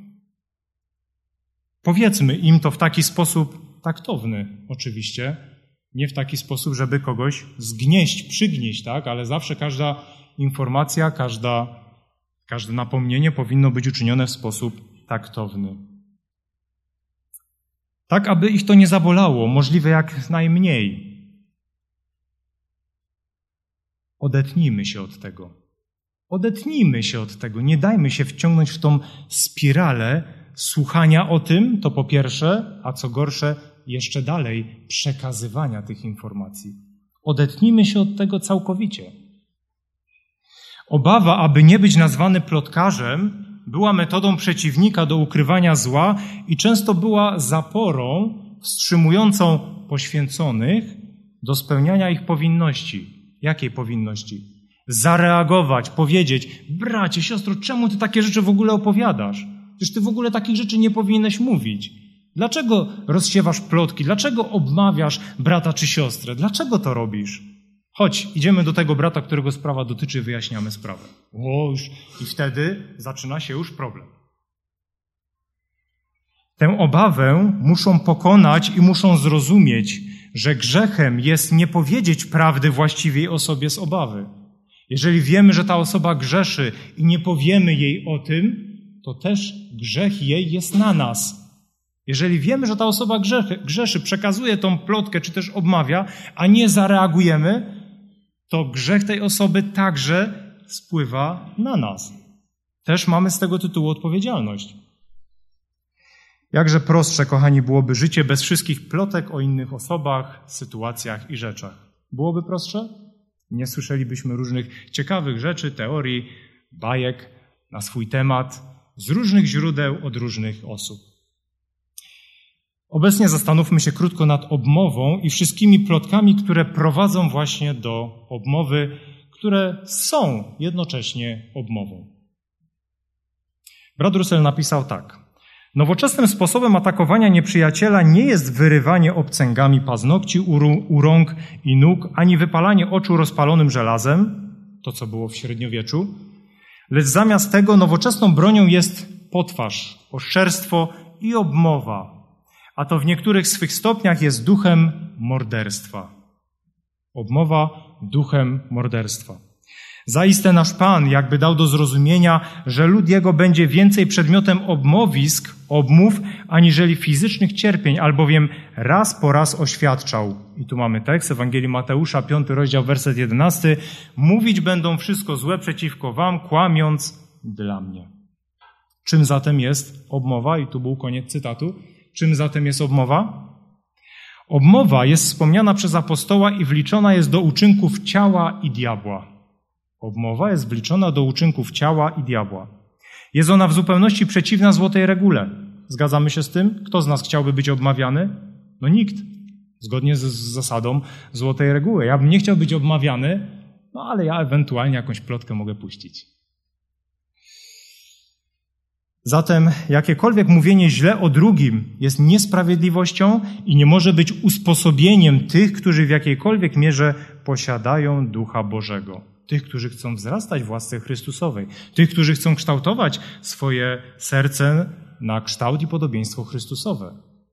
Powiedzmy im to w taki sposób taktowny, oczywiście, nie w taki sposób, żeby kogoś zgnieść, przygnieść, tak? Ale zawsze każda informacja, każde napomnienie powinno być uczynione w sposób taktowny. Tak, aby ich to nie zabolało, możliwe jak najmniej. Odetnijmy się od tego. Odetnijmy się od tego. Nie dajmy się wciągnąć w tą spiralę słuchania o tym, to po pierwsze, a co gorsze, jeszcze dalej przekazywania tych informacji. Odetnijmy się od tego całkowicie. Obawa, aby nie być nazwany plotkarzem, była metodą przeciwnika do ukrywania zła i często była zaporą wstrzymującą poświęconych do spełniania ich powinności. Jakiej powinności? Zareagować, powiedzieć: bracie, siostro, czemu ty takie rzeczy w ogóle opowiadasz? Przecież ty w ogóle takich rzeczy nie powinieneś mówić. Dlaczego rozsiewasz plotki? Dlaczego obmawiasz brata czy siostrę? Dlaczego to robisz? Chodź, idziemy do tego brata, którego sprawa dotyczy, wyjaśniamy sprawę. I wtedy zaczyna się już problem. Tę obawę muszą pokonać i muszą zrozumieć, że grzechem jest nie powiedzieć prawdy właściwej osobie z obawy. Jeżeli wiemy, że ta osoba grzeszy i nie powiemy jej o tym, to też grzech jej jest na nas. Jeżeli wiemy, że ta osoba grzeszy, przekazuje tą plotkę, czy też obmawia, a nie zareagujemy, to grzech tej osoby także spływa na nas. Też mamy z tego tytułu odpowiedzialność. Jakże prostsze, kochani, byłoby życie bez wszystkich plotek o innych osobach, sytuacjach i rzeczach. Byłoby prostsze? Nie słyszelibyśmy różnych ciekawych rzeczy, teorii, bajek na swój temat, z różnych źródeł, od różnych osób. Obecnie zastanówmy się krótko nad obmową i wszystkimi plotkami, które prowadzą właśnie do obmowy, które są jednocześnie obmową. Brat Russell napisał tak. Nowoczesnym sposobem atakowania nieprzyjaciela nie jest wyrywanie obcęgami paznokci u rąk i nóg, ani wypalanie oczu rozpalonym żelazem, to co było w średniowieczu, lecz zamiast tego nowoczesną bronią jest potwarz, oszczerstwo i obmowa, a to w niektórych swych stopniach jest duchem morderstwa. Obmowa duchem morderstwa. Zaiste nasz Pan jakby dał do zrozumienia, że lud Jego będzie więcej przedmiotem obmowisk, obmów, aniżeli fizycznych cierpień, albowiem raz po raz oświadczał. I tu mamy tekst Ewangelii Mateusza, 5 rozdział, werset 11. Mówić będą wszystko złe przeciwko wam, kłamiąc dla mnie. Czym zatem jest obmowa? I tu był koniec cytatu. Czym zatem jest obmowa? Obmowa jest wspomniana przez apostoła i wliczona jest do uczynków ciała i diabła. Obmowa jest wliczona do uczynków ciała i diabła. Jest ona w zupełności przeciwna złotej regule. Zgadzamy się z tym? Kto z nas chciałby być obmawiany? No nikt. Zgodnie z zasadą złotej reguły. Ja bym nie chciał być obmawiany, no ale ja ewentualnie jakąś plotkę mogę puścić. Zatem jakiekolwiek mówienie źle o drugim jest niesprawiedliwością i nie może być usposobieniem tych, którzy w jakiejkolwiek mierze posiadają Ducha Bożego. Tych, którzy chcą wzrastać w łasce Chrystusowej. Tych, którzy chcą kształtować swoje serce na kształt i podobieństwo Chrystusowe.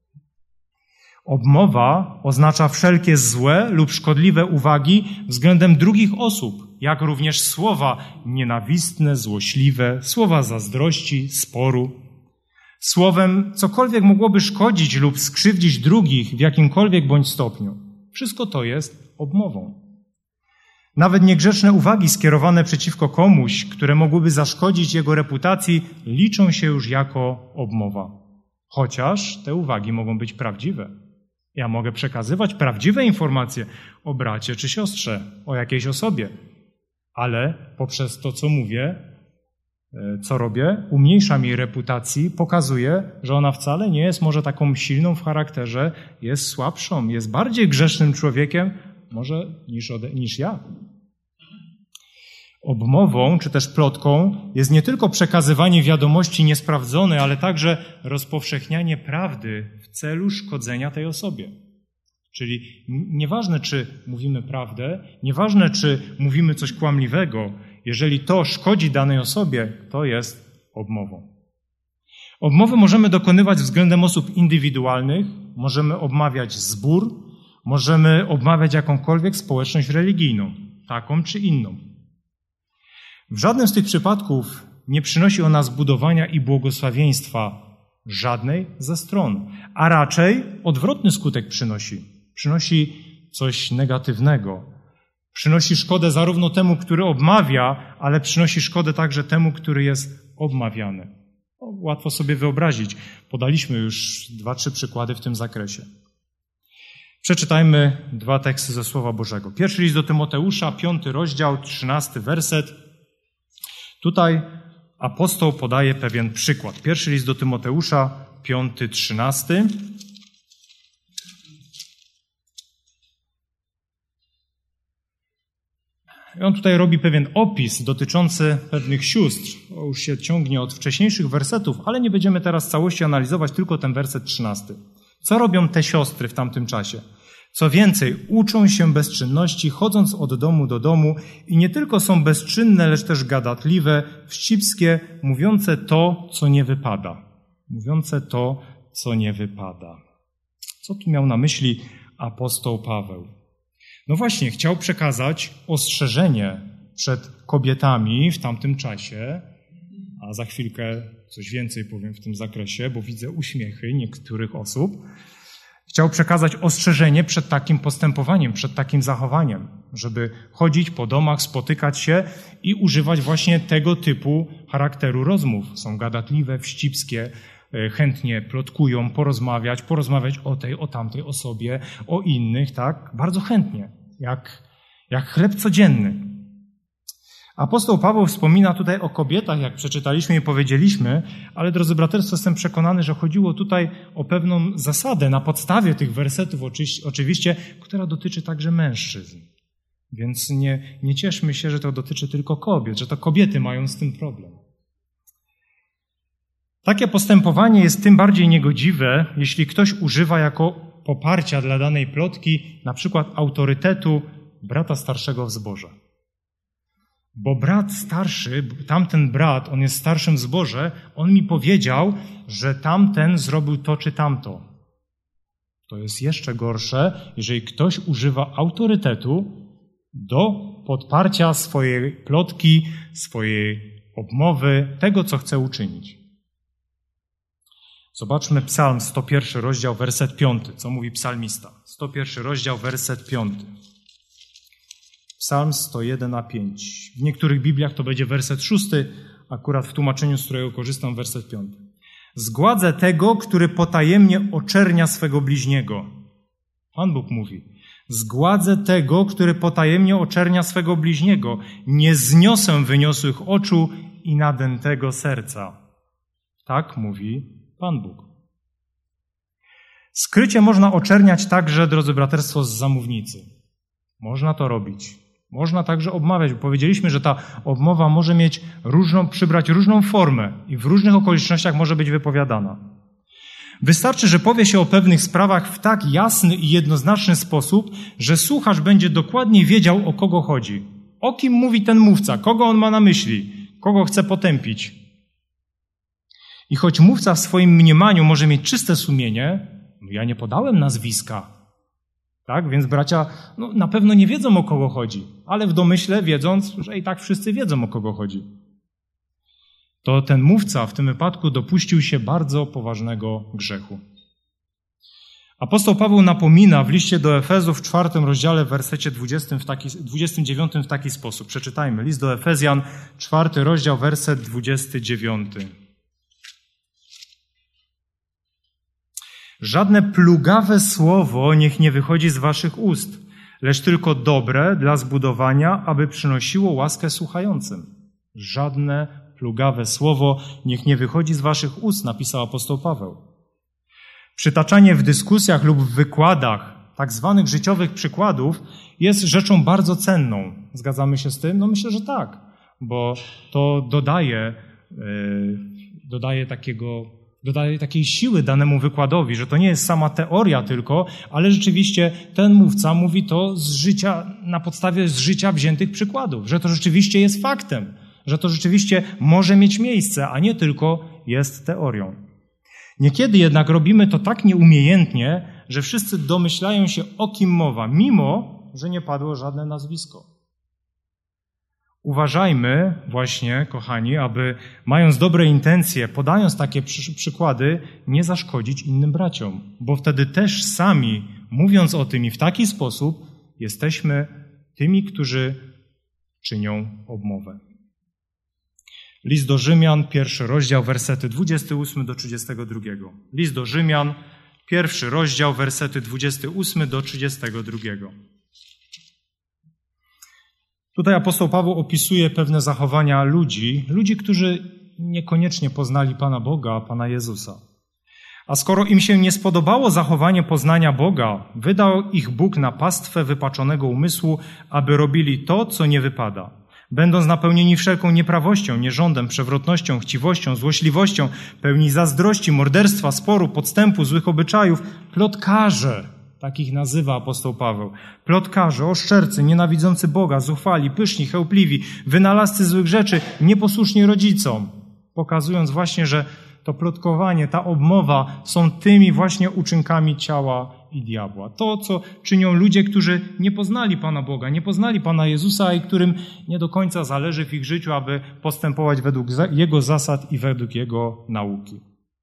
Obmowa oznacza wszelkie złe lub szkodliwe uwagi względem drugich osób, jak również słowa nienawistne, złośliwe, słowa zazdrości, sporu. Słowem, cokolwiek mogłoby szkodzić lub skrzywdzić drugich w jakimkolwiek bądź stopniu. Wszystko to jest obmową. Nawet niegrzeczne uwagi skierowane przeciwko komuś, które mogłyby zaszkodzić jego reputacji, liczą się już jako obmowa. Chociaż te uwagi mogą być prawdziwe. Ja mogę przekazywać prawdziwe informacje o bracie czy siostrze, o jakiejś osobie, ale poprzez to, co mówię, co robię, umniejszam jej reputacji, pokazuję, że ona wcale nie jest może taką silną w charakterze, jest słabszą, jest bardziej grzesznym człowiekiem może niż ja. Obmową, czy też plotką jest nie tylko przekazywanie wiadomości niesprawdzonej, ale także rozpowszechnianie prawdy w celu szkodzenia tej osobie. Czyli nieważne, czy mówimy prawdę, nieważne, czy mówimy coś kłamliwego, jeżeli to szkodzi danej osobie, to jest obmową. Obmowy możemy dokonywać względem osób indywidualnych, możemy obmawiać zbór, możemy obmawiać jakąkolwiek społeczność religijną, taką czy inną. W żadnym z tych przypadków nie przynosi ona zbudowania i błogosławieństwa żadnej ze stron, a raczej odwrotny skutek przynosi. Przynosi coś negatywnego. Przynosi szkodę zarówno temu, który obmawia, ale przynosi szkodę także temu, który jest obmawiany. Łatwo sobie wyobrazić. Podaliśmy już 2-3 przykłady w tym zakresie. Przeczytajmy 2 teksty ze Słowa Bożego. Pierwszy list do Tymoteusza, 5 rozdział, 13 werset. Tutaj apostoł podaje pewien przykład. Pierwszy list do Tymoteusza, 5, 13. I on tutaj robi pewien opis dotyczący pewnych sióstr. To już się ciągnie od wcześniejszych wersetów, ale nie będziemy teraz całości analizować, tylko ten werset 13. Co robią te siostry w tamtym czasie? Co więcej, uczą się bezczynności, chodząc od domu do domu i nie tylko są bezczynne, lecz też gadatliwe, wścibskie, mówiące to, co nie wypada. Mówiące to, co nie wypada. Co tu miał na myśli apostoł Paweł? No właśnie, chciał przekazać ostrzeżenie przed kobietami w tamtym czasie, a za chwilkę coś więcej powiem w tym zakresie, bo widzę uśmiechy niektórych osób. Chciał przekazać ostrzeżenie przed takim postępowaniem, przed takim zachowaniem, żeby chodzić po domach, spotykać się i używać właśnie tego typu charakteru rozmów. Są gadatliwe, wścibskie, chętnie plotkują, porozmawiać o tej, o tamtej osobie, o innych, tak? Bardzo chętnie, jak chleb codzienny. Apostoł Paweł wspomina tutaj o kobietach, jak przeczytaliśmy i powiedzieliśmy, ale drodzy braterstwo, jestem przekonany, że chodziło tutaj o pewną zasadę na podstawie tych wersetów oczywiście, która dotyczy także mężczyzn. Więc nie cieszmy się, że to dotyczy tylko kobiet, że to kobiety mają z tym problem. Takie postępowanie jest tym bardziej niegodziwe, jeśli ktoś używa jako poparcia dla danej plotki na przykład autorytetu brata starszego w zborze. Bo brat starszy, tamten brat, on jest starszym w zborze, on mi powiedział, że tamten zrobił to czy tamto. To jest jeszcze gorsze, jeżeli ktoś używa autorytetu do podparcia swojej plotki, swojej obmowy, tego, co chce uczynić. Zobaczmy Psalm 101, rozdział, werset 5. Co mówi psalmista? 101 rozdział, werset 5. Psalm 101:5. W niektórych Bibliach to będzie werset 6, akurat w tłumaczeniu, z którego korzystam, werset 5. Zgładzę tego, który potajemnie oczernia swego bliźniego. Pan Bóg mówi. Zgładzę tego, który potajemnie oczernia swego bliźniego. Nie zniosę wyniosłych oczu i nadętego serca. Tak mówi Pan Bóg. Skrycie można oczerniać także, drodzy braterstwo, z zamównicy. Można to robić. Można także obmawiać, bo powiedzieliśmy, że ta obmowa może przybrać różną formę i w różnych okolicznościach może być wypowiadana. Wystarczy, że powie się o pewnych sprawach w tak jasny i jednoznaczny sposób, że słuchacz będzie dokładnie wiedział, o kogo chodzi. O kim mówi ten mówca, kogo on ma na myśli, kogo chce potępić. I choć mówca w swoim mniemaniu może mieć czyste sumienie, ja nie podałem nazwiska, tak? Więc bracia na pewno nie wiedzą, o kogo chodzi, ale w domyśle wiedząc, że i tak wszyscy wiedzą, o kogo chodzi. To ten mówca w tym wypadku dopuścił się bardzo poważnego grzechu. Apostoł Paweł napomina w liście do Efezów w 4 rozdziale w wersecie 29 w taki sposób. Przeczytajmy. List do Efezjan, 4 rozdział, werset 29. Żadne plugawe słowo niech nie wychodzi z waszych ust, lecz tylko dobre dla zbudowania, aby przynosiło łaskę słuchającym. Żadne plugawe słowo niech nie wychodzi z waszych ust, napisał apostoł Paweł. Przytaczanie w dyskusjach lub w wykładach tak zwanych życiowych przykładów jest rzeczą bardzo cenną. Zgadzamy się z tym? Myślę, że tak, bo to dodaje takiej siły danemu wykładowi, że to nie jest sama teoria tylko, ale rzeczywiście ten mówca mówi to z życia, na podstawie z życia wziętych przykładów, że to rzeczywiście jest faktem, że to rzeczywiście może mieć miejsce, a nie tylko jest teorią. Niekiedy jednak robimy to tak nieumiejętnie, że wszyscy domyślają się, o kim mowa, mimo że nie padło żadne nazwisko. Uważajmy właśnie, kochani, aby mając dobre intencje, podając takie przykłady, nie zaszkodzić innym braciom, bo wtedy też sami, mówiąc o tym i w taki sposób, jesteśmy tymi, którzy czynią obmowę. List do Rzymian, 1 rozdział, wersety 28 do 32. List do Rzymian, 1 rozdział, wersety 28 do 32. Tutaj apostoł Paweł opisuje pewne zachowania ludzi, którzy niekoniecznie poznali Pana Boga, Pana Jezusa. A skoro im się nie spodobało zachowanie poznania Boga, wydał ich Bóg na pastwę wypaczonego umysłu, aby robili to, co nie wypada. Będąc napełnieni wszelką nieprawością, nierządem, przewrotnością, chciwością, złośliwością, pełni zazdrości, morderstwa, sporu, podstępu, złych obyczajów, plotkarze, takich nazywa apostoł Paweł, plotkarze, oszczercy, nienawidzący Boga, zuchwali, pyszni, chełpliwi, wynalazcy złych rzeczy, nieposłuszni rodzicom, pokazując właśnie, że to plotkowanie, ta obmowa są tymi właśnie uczynkami ciała i diabła. To, co czynią ludzie, którzy nie poznali Pana Boga, nie poznali Pana Jezusa i którym nie do końca zależy w ich życiu, aby postępować według Jego zasad i według Jego nauki.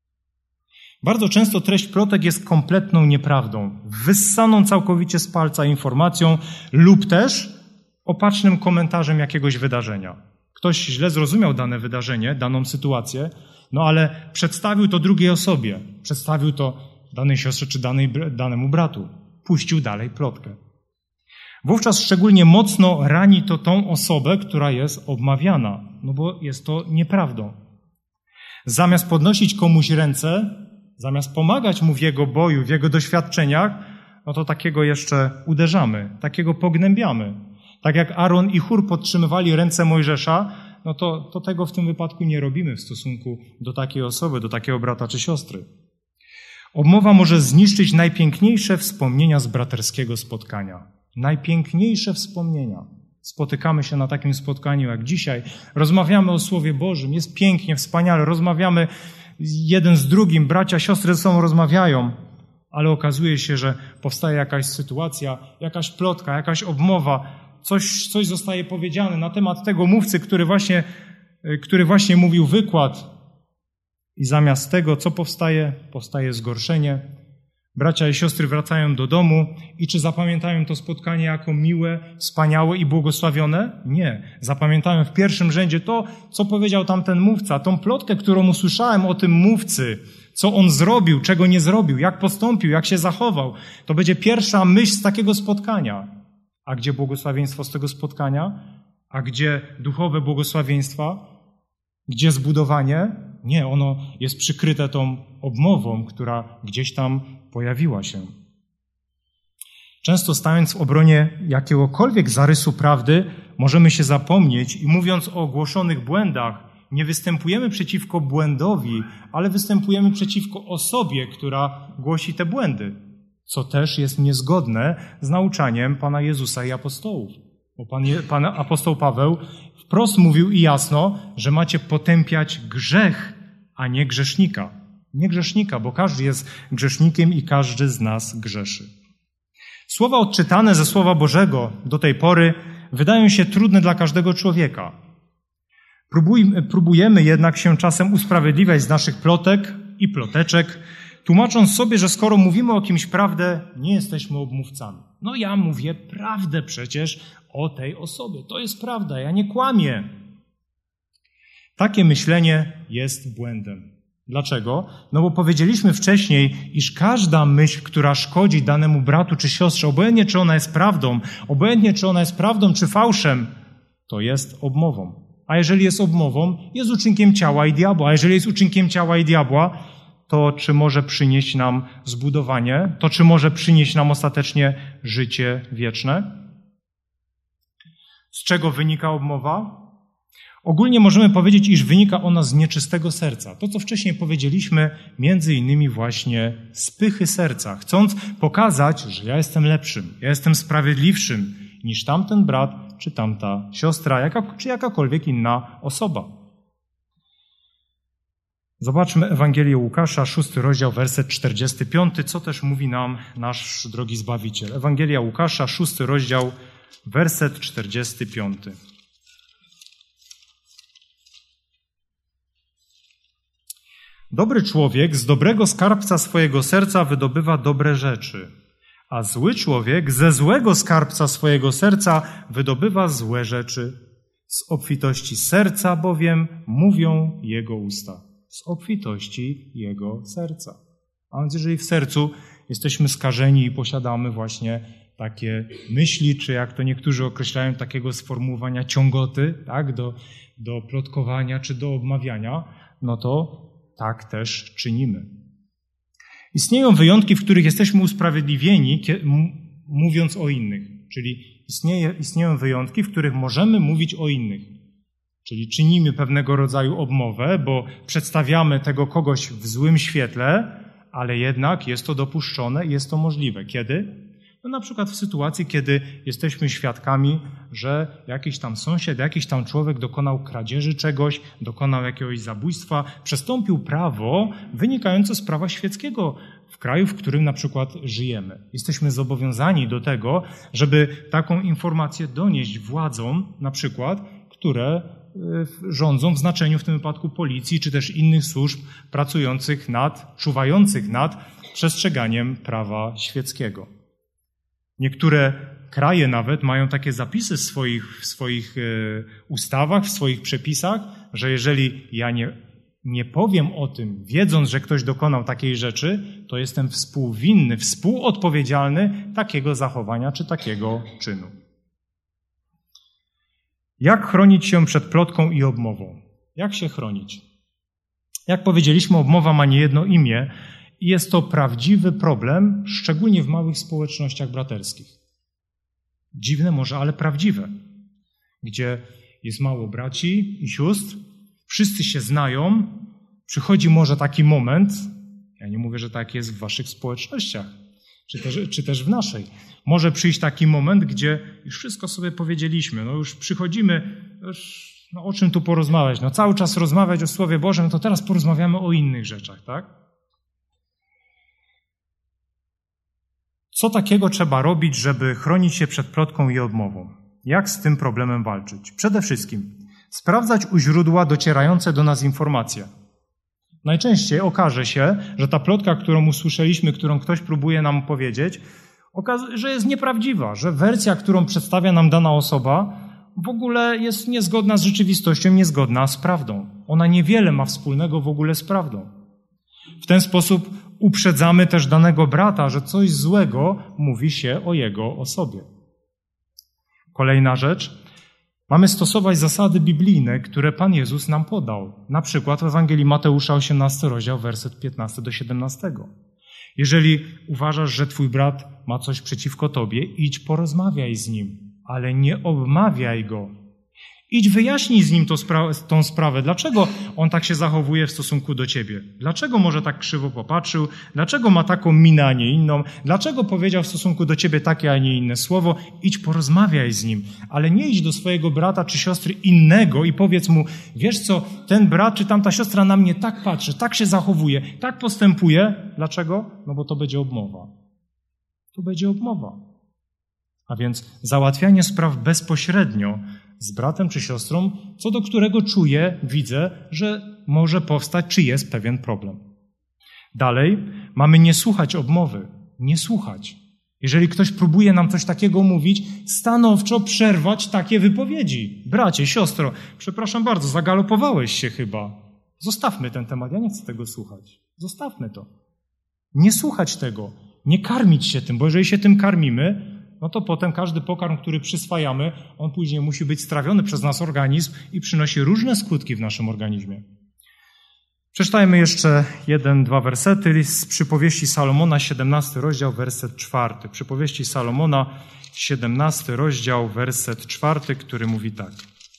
Bardzo często treść plotek jest kompletną nieprawdą, wyssaną całkowicie z palca informacją lub też opatrznym komentarzem jakiegoś wydarzenia. Ktoś źle zrozumiał dane wydarzenie, daną sytuację, ale przedstawił to drugiej osobie, przedstawił to danej siostrze czy danemu bratu, puścił dalej plotkę. Wówczas szczególnie mocno rani to tą osobę, która jest obmawiana, bo jest to nieprawdą. Zamiast podnosić komuś ręce, zamiast pomagać mu w jego boju, w jego doświadczeniach, to takiego jeszcze uderzamy, takiego pognębiamy. Tak jak Aaron i Hur podtrzymywali ręce Mojżesza, to tego w tym wypadku nie robimy w stosunku do takiej osoby, do takiego brata czy siostry. Obmowa może zniszczyć najpiękniejsze wspomnienia z braterskiego spotkania. Najpiękniejsze wspomnienia. Spotykamy się na takim spotkaniu jak dzisiaj, rozmawiamy o Słowie Bożym, jest pięknie, wspaniale, rozmawiamy jeden z drugim, bracia, siostry ze sobą rozmawiają, ale okazuje się, że powstaje jakaś sytuacja, jakaś plotka, jakaś obmowa, coś zostaje powiedziane na temat tego mówcy, który właśnie mówił wykład i zamiast tego, co powstaje? Powstaje zgorszenie. Bracia i siostry wracają do domu i czy zapamiętają to spotkanie jako miłe, wspaniałe i błogosławione? Nie. Zapamiętają w pierwszym rzędzie to, co powiedział tamten mówca, tą plotkę, którą usłyszałem o tym mówcy, co on zrobił, czego nie zrobił, jak postąpił, jak się zachował. To będzie pierwsza myśl z takiego spotkania. A gdzie błogosławieństwo z tego spotkania? A gdzie duchowe błogosławieństwa? Gdzie zbudowanie? Nie, ono jest przykryte tą obmową, która gdzieś tam pojawiła się. Często stając w obronie jakiegokolwiek zarysu prawdy, możemy się zapomnieć i mówiąc o ogłoszonych błędach, nie występujemy przeciwko błędowi, ale występujemy przeciwko osobie, która głosi te błędy, co też jest niezgodne z nauczaniem Pana Jezusa i apostołów. Bo Pan apostoł Paweł wprost mówił i jasno, że macie potępiać grzech, a nie grzesznika. Nie grzesznika, bo każdy jest grzesznikiem i każdy z nas grzeszy. Słowa odczytane ze Słowa Bożego do tej pory wydają się trudne dla każdego człowieka. Próbujemy jednak się czasem usprawiedliwiać z naszych plotek i ploteczek, tłumacząc sobie, że skoro mówimy o kimś prawdę, nie jesteśmy obmówcami. No ja mówię prawdę przecież o tej osobie. To jest prawda, ja nie kłamię. Takie myślenie jest błędem. Dlaczego? No bo powiedzieliśmy wcześniej, iż każda myśl, która szkodzi danemu bratu czy siostrze, obojętnie czy ona jest prawdą czy fałszem, to jest obmową. A jeżeli jest obmową, jest uczynkiem ciała i diabła. A jeżeli jest uczynkiem ciała i diabła, to czy może przynieść nam zbudowanie? To czy może przynieść nam ostatecznie życie wieczne? Z czego wynika obmowa? Ogólnie możemy powiedzieć, iż wynika ona z nieczystego serca. To, co wcześniej powiedzieliśmy, między innymi właśnie z pychy serca, chcąc pokazać, że ja jestem lepszym, ja jestem sprawiedliwszym niż tamten brat czy tamta siostra, czy jakakolwiek inna osoba. Zobaczmy Ewangelię Łukasza, 6 rozdział, werset 45, co też mówi nam nasz drogi Zbawiciel. Ewangelia Łukasza, 6 rozdział, werset 45. Dobry człowiek z dobrego skarbca swojego serca wydobywa dobre rzeczy, a zły człowiek ze złego skarbca swojego serca wydobywa złe rzeczy. Z obfitości serca bowiem mówią jego usta. Z obfitości jego serca. A więc jeżeli w sercu jesteśmy skażeni i posiadamy właśnie takie myśli, czy jak to niektórzy określają, takiego sformułowania ciągoty, tak, do plotkowania czy do obmawiania, no to tak też czynimy. Istnieją wyjątki, w których jesteśmy usprawiedliwieni, mówiąc o innych. Czyli istnieją wyjątki, w których możemy mówić o innych. Czyli czynimy pewnego rodzaju obmowę, bo przedstawiamy tego kogoś w złym świetle, ale jednak jest to dopuszczone i jest to możliwe. Kiedy? No na przykład w sytuacji, kiedy jesteśmy świadkami, że jakiś tam sąsiad, jakiś tam człowiek dokonał kradzieży czegoś, dokonał jakiegoś zabójstwa, przestąpił prawo wynikające z prawa świeckiego w kraju, w którym na przykład żyjemy. Jesteśmy zobowiązani do tego, żeby taką informację donieść władzom, na przykład, które rządzą w znaczeniu w tym wypadku policji, czy też innych służb czuwających nad przestrzeganiem prawa świeckiego. Niektóre kraje nawet mają takie zapisy w swoich ustawach, w swoich przepisach, że jeżeli ja nie powiem o tym, wiedząc, że ktoś dokonał takiej rzeczy, to jestem współwinny, współodpowiedzialny takiego zachowania czy takiego czynu. Jak chronić się przed plotką i obmową? Jak się chronić? Jak powiedzieliśmy, obmowa ma niejedno imię i jest to prawdziwy problem, szczególnie w małych społecznościach braterskich. Dziwne może, ale prawdziwe. Gdzie jest mało braci i sióstr, wszyscy się znają, przychodzi może taki moment, ja nie mówię, że tak jest w waszych społecznościach, czy też w naszej. Może przyjść taki moment, gdzie już wszystko sobie powiedzieliśmy, no już przychodzimy, no o czym tu porozmawiać? No cały czas rozmawiać o Słowie Bożym, to teraz porozmawiamy o innych rzeczach, tak? Co takiego trzeba robić, żeby chronić się przed plotką i obmową? Jak z tym problemem walczyć? Przede wszystkim sprawdzać u źródła docierające do nas informacje. Najczęściej okaże się, że ta plotka, którą usłyszeliśmy, którą ktoś próbuje nam powiedzieć, że jest nieprawdziwa, że wersja, którą przedstawia nam dana osoba, w ogóle jest niezgodna z rzeczywistością, niezgodna z prawdą. Ona niewiele ma wspólnego w ogóle z prawdą. W ten sposób uprzedzamy też danego brata, że coś złego mówi się o jego osobie. Kolejna rzecz. Mamy stosować zasady biblijne, które Pan Jezus nam podał. Na przykład w Ewangelii Mateusza 18 rozdział, werset 15 do 17. Jeżeli uważasz, że twój brat ma coś przeciwko tobie, idź porozmawiaj z nim, ale nie obmawiaj go. Idź wyjaśnij z nim tą sprawę. Dlaczego on tak się zachowuje w stosunku do ciebie? Dlaczego może tak krzywo popatrzył? Dlaczego ma taką minę, a nie inną? Dlaczego powiedział w stosunku do ciebie takie, a nie inne słowo? Idź porozmawiaj z nim, ale nie idź do swojego brata czy siostry innego i powiedz mu, wiesz co, ten brat czy tamta siostra na mnie tak patrzy, tak się zachowuje, tak postępuje. Dlaczego? No bo to będzie obmowa. To będzie obmowa. A więc załatwianie spraw bezpośrednio z bratem czy siostrą, co do którego czuję, widzę, że może powstać, czy jest pewien problem. Dalej, mamy nie słuchać obmowy. Nie słuchać. Jeżeli ktoś próbuje nam coś takiego mówić, stanowczo przerwać takie wypowiedzi. Bracie, siostro, przepraszam bardzo, zagalopowałeś się chyba. Zostawmy ten temat, ja nie chcę tego słuchać. Zostawmy to. Nie słuchać tego. Nie karmić się tym, bo jeżeli się tym karmimy, no to potem każdy pokarm, który przyswajamy, on później musi być strawiony przez nasz organizm i przynosi różne skutki w naszym organizmie. Przeczytajmy jeszcze 1-2 wersety z Przypowieści Salomona, 17 rozdział, werset 4. Przypowieści Salomona, 17 rozdział, werset 4, który mówi tak.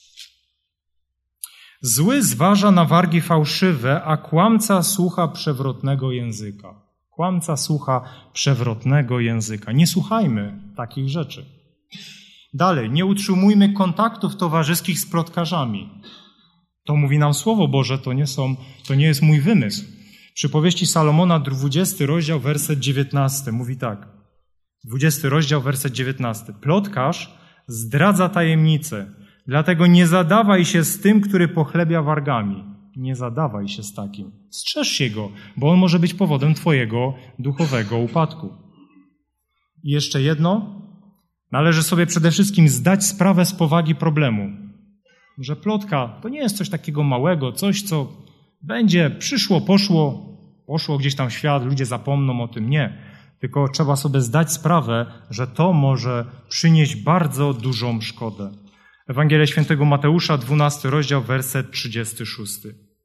Zły zważa na wargi fałszywe, a kłamca słucha przewrotnego języka. Kłamca słucha przewrotnego języka. Nie słuchajmy takich rzeczy. Dalej, nie utrzymujmy kontaktów towarzyskich z plotkarzami. To mówi nam Słowo Boże, to nie jest mój wymysł. Przypowieści Salomona, 20 rozdział, werset 19, mówi tak. 20 rozdział, werset 19. Plotkarz zdradza tajemnicę, dlatego nie zadawaj się z tym, który pochlebia wargami. Nie zadawaj się z takim. Strzeż się go, bo on może być powodem twojego duchowego upadku. I jeszcze jedno. Należy sobie przede wszystkim zdać sprawę z powagi problemu. Że plotka to nie jest coś takiego małego, coś, co będzie przyszło, poszło gdzieś tam w świat, ludzie zapomną o tym. Nie. Tylko trzeba sobie zdać sprawę, że to może przynieść bardzo dużą szkodę. Ewangelia Świętego Mateusza, 12 rozdział, werset 36.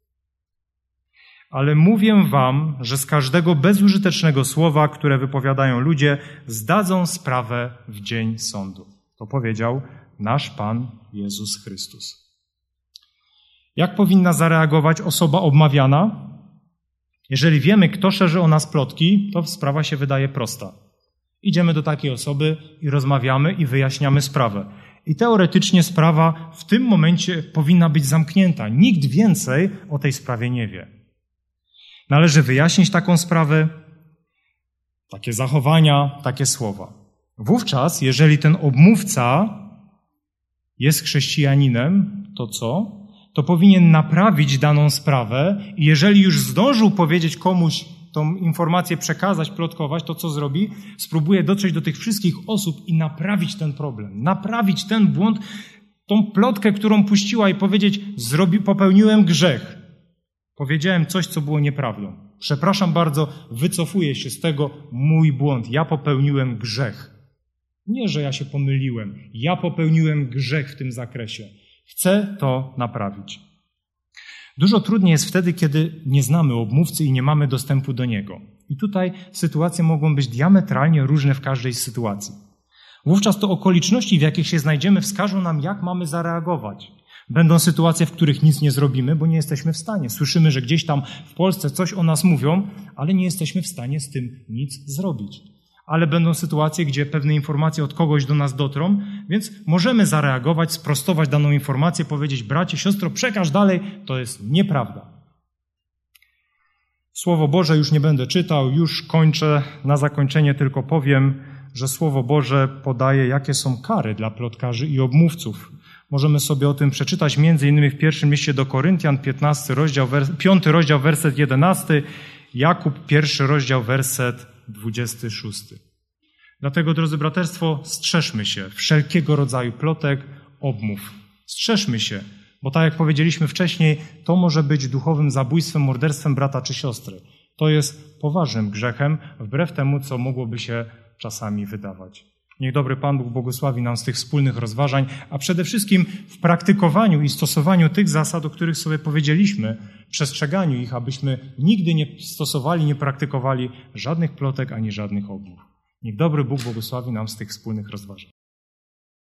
Ale mówię wam, że z każdego bezużytecznego słowa, które wypowiadają ludzie, zdadzą sprawę w dzień sądu. To powiedział nasz Pan Jezus Chrystus. Jak powinna zareagować osoba obmawiana? Jeżeli wiemy, kto szerzy o nas plotki, to sprawa się wydaje prosta. Idziemy do takiej osoby i rozmawiamy i wyjaśniamy sprawę. I teoretycznie sprawa w tym momencie powinna być zamknięta. Nikt więcej o tej sprawie nie wie. Należy wyjaśnić taką sprawę, takie zachowania, takie słowa. Wówczas, jeżeli ten obmówca jest chrześcijaninem, to co? To powinien naprawić daną sprawę i jeżeli już zdążył powiedzieć komuś tą informację przekazać, plotkować, to co zrobi? Spróbuje dotrzeć do tych wszystkich osób i naprawić ten problem, naprawić ten błąd, tą plotkę, którą puściła i powiedzieć, popełniłem grzech. Powiedziałem coś, co było nieprawdą. Przepraszam bardzo, wycofuję się z tego, mój błąd. Ja popełniłem grzech. Nie, że ja się pomyliłem. Ja popełniłem grzech w tym zakresie. Chcę to naprawić. Dużo trudniej jest wtedy, kiedy nie znamy obmówcy i nie mamy dostępu do niego. I tutaj sytuacje mogą być diametralnie różne w każdej sytuacji. Wówczas to okoliczności, w jakich się znajdziemy, wskażą nam, jak mamy zareagować. Będą sytuacje, w których nic nie zrobimy, bo nie jesteśmy w stanie. Słyszymy, że gdzieś tam w Polsce coś o nas mówią, ale nie jesteśmy w stanie z tym nic zrobić. Ale będą sytuacje, gdzie pewne informacje od kogoś do nas dotrą, więc możemy zareagować, sprostować daną informację, powiedzieć, bracie, siostro, przekaż dalej, to jest nieprawda. Słowo Boże już nie będę czytał, już kończę. Na zakończenie tylko powiem, że Słowo Boże podaje, jakie są kary dla plotkarzy i obmówców. Możemy sobie o tym przeczytać m.in. w pierwszym liście do Koryntian, 5 rozdział, werset 11, Jakub, 1 rozdział, werset 26. Dlatego, drodzy braterstwo, strzeżmy się wszelkiego rodzaju plotek, obmów. Strzeżmy się, bo tak jak powiedzieliśmy wcześniej, to może być duchowym zabójstwem, morderstwem brata czy siostry. To jest poważnym grzechem, wbrew temu, co mogłoby się czasami wydawać. Niech dobry Pan Bóg błogosławi nam z tych wspólnych rozważań, a przede wszystkim w praktykowaniu i stosowaniu tych zasad, o których sobie powiedzieliśmy, przestrzeganiu ich, abyśmy nigdy nie stosowali, nie praktykowali żadnych plotek ani żadnych obłów. Niech dobry Bóg błogosławi nam z tych wspólnych rozważań.